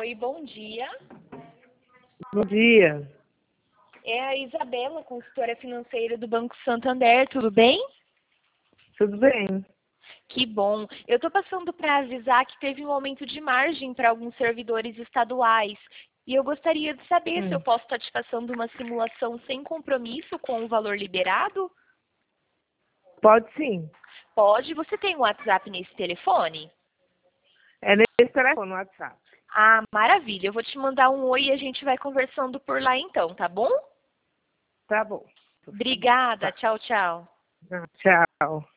Oi, bom dia. Bom dia. É a Isabela, consultora financeira do Banco Santander, tudo bem? Tudo bem? Que bom. Eu estou passando para avisar que teve um aumento de margem para alguns servidores estaduais. E eu gostaria de saber se eu posso estar te passando uma simulação sem compromisso com o valor liberado? Pode sim. Pode. Você tem um WhatsApp nesse telefone? É nesse telefone, no WhatsApp. Ah, maravilha. Eu vou te mandar um oi e a gente vai conversando por lá então, tá bom? Tá bom. Obrigada. Tá. Tchau, tchau. Tchau.